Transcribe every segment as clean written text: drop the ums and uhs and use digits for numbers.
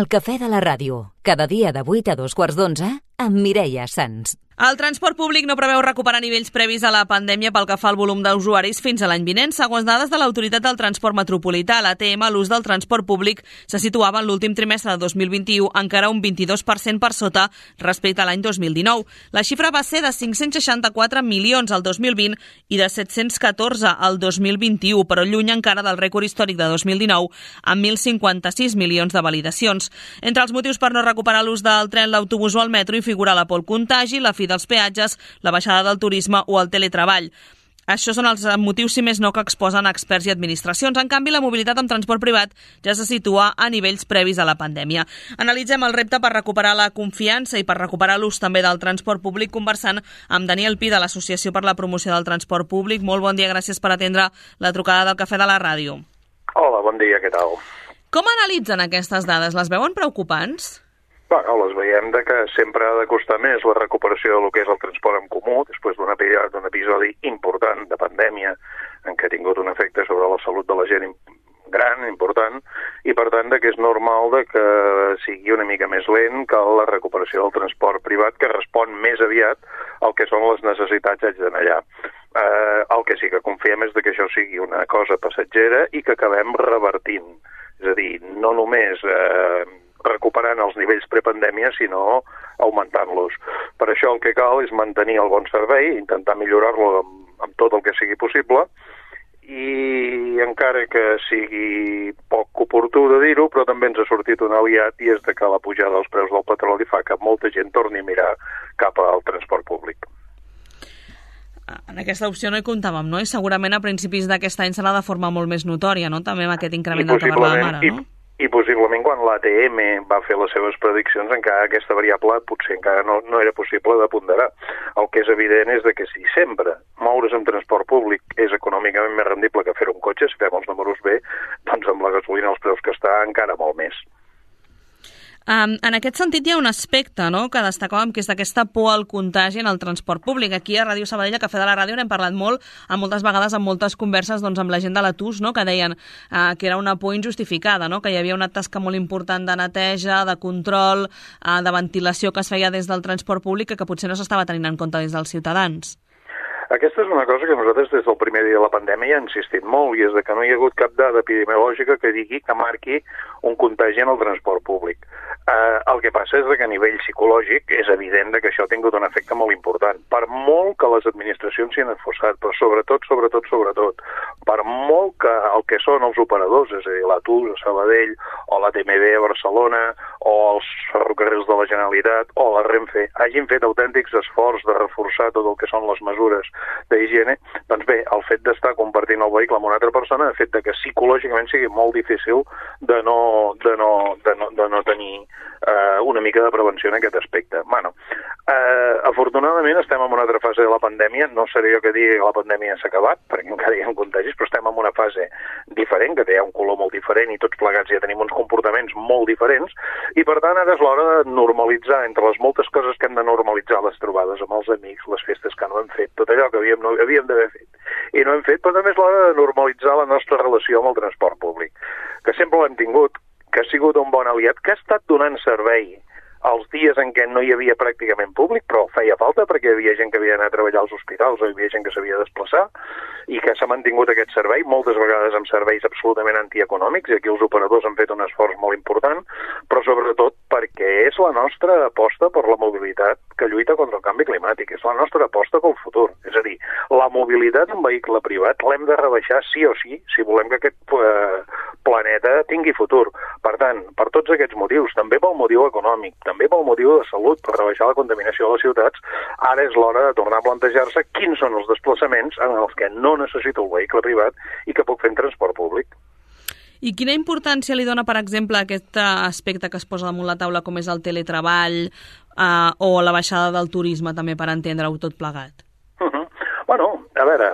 El cafè de la ràdio, cada dia de 8 a 2:15, amb Mireia Sans. El transport públic no preveu recuperar nivells previs a la pandèmia pel que fa al volum d'usuaris fins a l'any vinent. Segons dades de l'Autoritat del Transport Metropolità, l'ATM, l'ús del transport públic se situava en l'últim trimestre de 2021 encara un 22% per sota respecte a l'any 2019. La xifra va ser de 564 milions al 2020 i de 714 al 2021, però lluny encara del rècord històric de 2019 amb 1.056 milions de validacions. Entre els motius per no recuperar l'ús del tren, l'autobús o el metro hi figura la por al contagi, la fi dels peatges, la baixada del turisme o el teletreball. Això són els motius, si més no, que exposen experts i administracions. En canvi, la mobilitat amb transport privat ja se situa a nivells previs a la pandèmia. Analitzem el repte per recuperar la confiança i per recuperar l'ús també del transport públic conversant amb Daniel Pi de l'Associació per la Promoció del Transport Públic. Molt bon dia, gràcies per atendre la trucada del Cafè de la Ràdio. Hola, bon dia, què tal? Com analitzen aquestes dades? Les veuen preocupants? Bueno, les veiem que sempre ha de costar més la recuperació del que és el transport en comú, després d'un episodi important de pandèmia en què ha tingut un efecte sobre la salut de la gent gran, important, i per tant que és normal que sigui una mica més lent que la recuperació del transport privat, que respon més aviat al que són les necessitats allà. El que sí que confiem és que això sigui una cosa passatgera i que acabem revertint. És a dir, no només recuperant els nivells prepandèmia, sinó augmentant-los. Per això el que cal és mantenir el bon servei, intentar millorar-lo amb tot el que sigui possible, i encara que sigui poc oportú de dir-ho, però també ens ha sortit un aliat, i és que la pujada dels preus del petroli fa que molta gent torni a mirar cap al transport públic. En aquesta opció no hi comptàvem, no? I segurament a principis d'aquest any serà de forma molt més notòria, no? També amb aquest increment del que parlàvem ara, no? I possiblement quan l'ATM va fer les seves prediccions encara aquesta variable potser encara no era possible de ponderar. El que és evident és que si sempre moure's en transport públic és econòmicament més rendible que fer-ho en cotxe, si fem els números bé, doncs amb la gasolina els preus que està encara molt més. En aquest sentit hi ha un aspecte, no?, que destacàvem, que és aquesta por al contagi en el transport públic. Aquí a Ràdio Sabadell, a Cafè de la Ràdio, n'hem parlat molt, moltes vegades amb moltes converses amb la gent de la TUS, no?, que deien que era una por injustificada, no?, que hi havia una tasca molt important de neteja, de control, de ventilació que es feia des del transport públic que potser no s'estava tenint en compte des dels ciutadans. Aquesta és una cosa que nosaltres des del primer dia de la pandèmia hem insistit molt, i és que no hi ha hagut cap dada epidemiològica que marqui un contagi en el transport públic. El que passa és que a nivell psicològic és evident que això ha tingut un efecte molt important. Per molt que les administracions s'hi han esforçat, però sobretot, per molt que el que són els operadors, és a dir, la TUS a Sabadell, o la TMB a Barcelona, o els ferrocarrils de la Generalitat, o la Renfe, hagin fet autèntics esforços de reforçar tot el que són les mesures d'higiene, doncs bé, el fet d'estar compartint el vehicle amb una altra persona ha fet que psicològicament sigui molt difícil de no tenir una mica de prevenció en aquest aspecte. Bueno, afortunadament estem en una altra fase de la pandèmia. No seré jo que digui que la pandèmia s'ha acabat, perquè encara hi ha contagis, però estem en una fase diferent, que té un color molt diferent, i tots plegats ja tenim uns comportaments molt diferents, i per tant ara és l'hora de normalitzar, entre les moltes coses que hem de normalitzar, les trobades amb els amics, les festes que no hem fet, tot allò que havíem d'haver fet i no hem fet, però també és l'hora de normalitzar la nostra relació amb el transport públic, que sempre l'hem tingut, que ha sigut un bon aliat, que ha estat donant servei els dies en què no hi havia pràcticament públic, però feia falta perquè hi havia gent que havia d'anar a treballar als hospitals o hi havia gent que s'havia de desplaçar, i que s'ha mantingut aquest servei, moltes vegades amb serveis absolutament antieconòmics, i aquí els operadors han fet un esforç molt important, però sobretot perquè és la nostra aposta per la mobilitat que lluita contra el canvi climàtic, és la nostra aposta pel futur. És a dir, la mobilitat en vehicle privat l'hem de rebaixar sí o sí, si volem que aquest planeta tingui futur. Per tant, per tots aquests motius, també pel motiu econòmic, també pel motiu de salut, per rebaixar la contaminació de les ciutats, ara és l'hora de tornar a plantejar-se quins són els desplaçaments en els que no necessito el vehicle privat i que puc fer en transport públic. I quina importància li dona, per exemple, aquest aspecte que es posa damunt la taula, com és el teletreball o la baixada del turisme, també, per entendre-ho tot plegat? Bueno, a veure,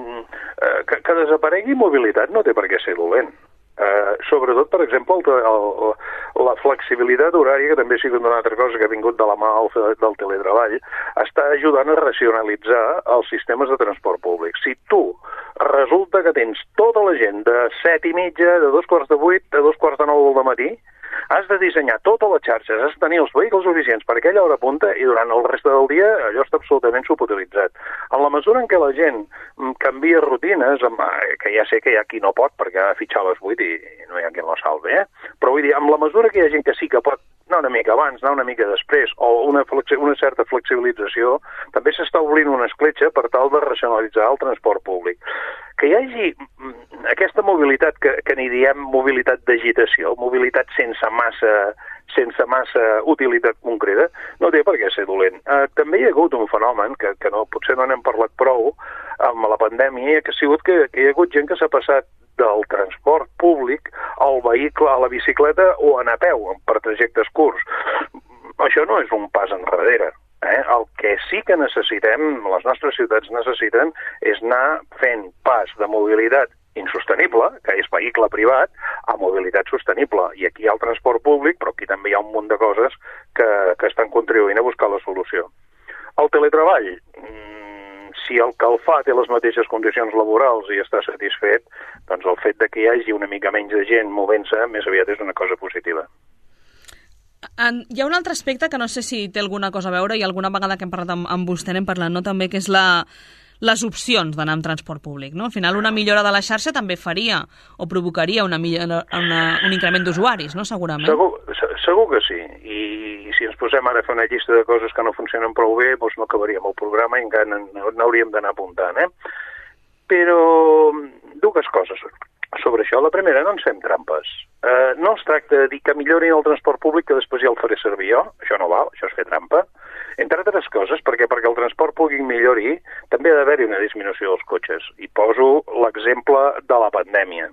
que desaparegui mobilitat no té per què ser dolent. Sobretot, per exemple, la flexibilitat horària, que també ha sigut una altra cosa que ha vingut de la mà del teletreball, està ajudant a racionalitzar els sistemes de transport públic. Si tu resulta que tens tota la gent de 7:30, de 7:45, de 7:45 del matí, has de dissenyar totes les xarxes, has de tenir els vehicles suficients per aquella hora punta i durant el reste del dia allò està absolutament subutilitzat. En la mesura en què la gent canvia rutines, que ja sé que hi ha qui no pot perquè ha de fitxar a les 8 i no hi ha qui no salvi, però vull dir, en la mesura que hi ha gent que sí que pot anar una mica abans, anar una mica després, o una certa flexibilització, també s'està obrint una escletxa per tal de racionalitzar el transport públic. Que hi hagi aquesta mobilitat que n'hi diem mobilitat d'agitació, mobilitat sense massa utilitat concreta, no té per què ser dolent. També hi ha hagut un fenomen que potser no n'hem parlat prou amb la pandèmia, que ha sigut que hi ha hagut gent que s'ha passat del transport públic al vehicle, a la bicicleta o anar a peu per trajectes curts. Això no és un pas enrere. El que sí que necessitem, les nostres ciutats necessiten, és anar fent pas de mobilitat insostenible, que és vehicle privat, a mobilitat sostenible. I aquí hi ha el transport públic, però aquí també hi ha un munt de coses que estan contribuint a buscar la solució. El teletreball, si el que el fa té les mateixes condicions laborals i està satisfet, doncs el fet de que hi hagi una mica menys de gent movent-se més aviat és una cosa positiva. Hi ha un altre aspecte que no sé si té alguna cosa a veure i alguna vegada que hem parlat amb vostè n'hem parlat, no? També, que és les opcions d'anar amb transport públic. No? Al final, una millora de la xarxa també faria o provocaria un increment d'usuaris, no? Segurament. Segur que sí. I si ens posem ara a fer una llista de coses que no funcionen prou bé, doncs no acabaríem el programa i encara n'hauríem d'anar apuntant. Però dues coses sobre això. La primera, no ens fem trampes. No es tracta de dir que millorin el transport públic que després ja el faré servir jo. Això no val, això és fer trampa. Entre altres coses, perquè el transport públic millori, també ha d'haver-hi una disminució dels cotxes. I poso l'exemple de la pandèmia.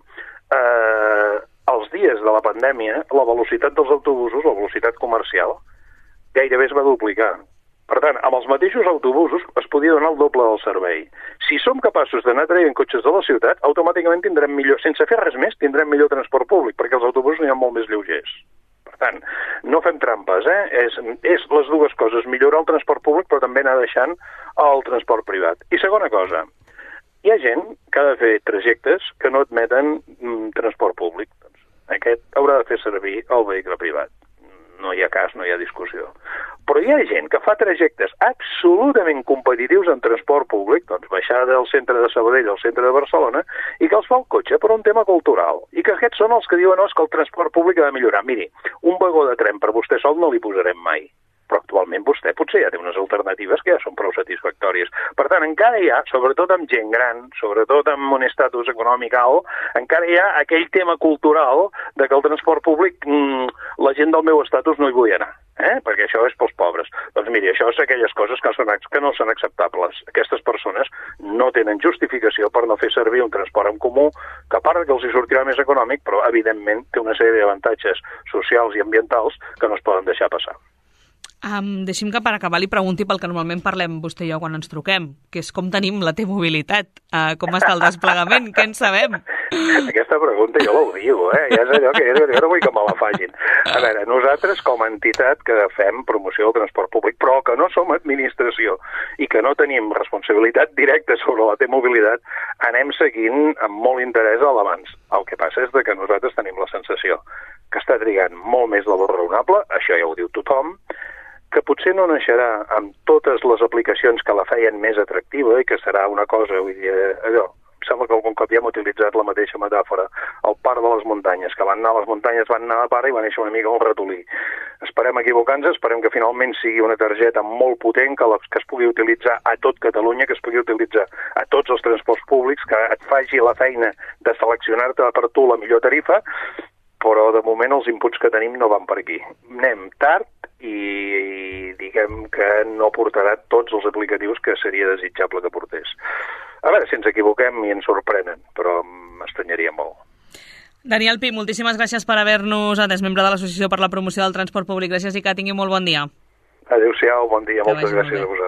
Els dies de la pandèmia, la velocitat dels autobusos, la velocitat comercial, gairebé es va duplicar. Per tant, amb els mateixos autobusos es podia donar el doble del servei. Si som capaços d'anar traient cotxes de la ciutat, automàticament tindrem millor, sense fer res més, tindrem millor transport públic, perquè els autobusos n'hi ha molt més lleugers. Per tant, no fem trampes, És les dues coses, millorar el transport públic, però també anar deixant el transport privat. I segona cosa, hi ha gent que ha de fer trajectes que no admeten transport públic. Aquest haurà de fer servir el vehicle privat. No hi ha cas, no hi ha discussió. Però hi ha gent que fa trajectes absolutament competitius en transport públic, doncs baixar del centre de Sabadell al centre de Barcelona, i que els fa el cotxe per un tema cultural. I que aquests són els que diuen que el transport públic ha de millorar. Miri, un vagó de tren per vostè sol no li posarem mai. Però actualment vostè potser ja té unes alternatives que ja són prou satisfactòries. Per tant, encara hi ha, sobretot amb gent gran, sobretot amb un estatus econòmic alt, encara hi ha aquell tema cultural de que el transport públic, la gent del meu estatus no hi vull anar, perquè això és pels pobres. Doncs miri, això és aquelles coses que no són acceptables. Aquestes persones no tenen justificació per no fer servir un transport en comú, que a part que els hi sortirà més econòmic, però evidentment té una sèrie d'avantatges socials i ambientals que no es poden deixar passar. Deixi'm que per acabar li pregunti pel que normalment parlem vostè i jo quan ens truquem, que és com tenim la T-mobilitat, com està el desplegament, què en sabem? Aquesta pregunta jo l'odio, ja és allò que jo no vull que me la facin. A veure, nosaltres com a entitat que fem promoció del transport públic, però que no som administració i que no tenim responsabilitat directa sobre la T-mobilitat, anem seguint amb molt interès l'abans. El que passa és que nosaltres tenim la sensació que està trigant molt més de lo raonable, això ja ho diu tothom, que potser no naixerà amb totes les aplicacions que la feien més atractiva i que serà una cosa, vull dir, allò, em sembla que algun cop ja hem utilitzat la mateixa metàfora, el parc de les muntanyes, que van anar a les muntanyes, van anar a part i va néixer una mica un ratolí. Esperem equivocar-nos, esperem que finalment sigui una targeta molt potent que es pugui utilitzar a tot Catalunya, que es pugui utilitzar a tots els transports públics, que et faci la feina de seleccionar-te per tu la millor tarifa, però de moment els inputs que tenim no van per aquí. Anem tard i diguem que no portarà tots els aplicatius que seria desitjable que portés. A veure si ens equivoquem i ens sorprenen, però m'estranyaria molt. Daniel Pi, moltíssimes gràcies per haver-nos atès, membre de l'Associació per la Promoció del Transport Públic. Gràcies i que tingui molt bon dia. Adéu-siau, bon dia, moltes gràcies a vosaltres.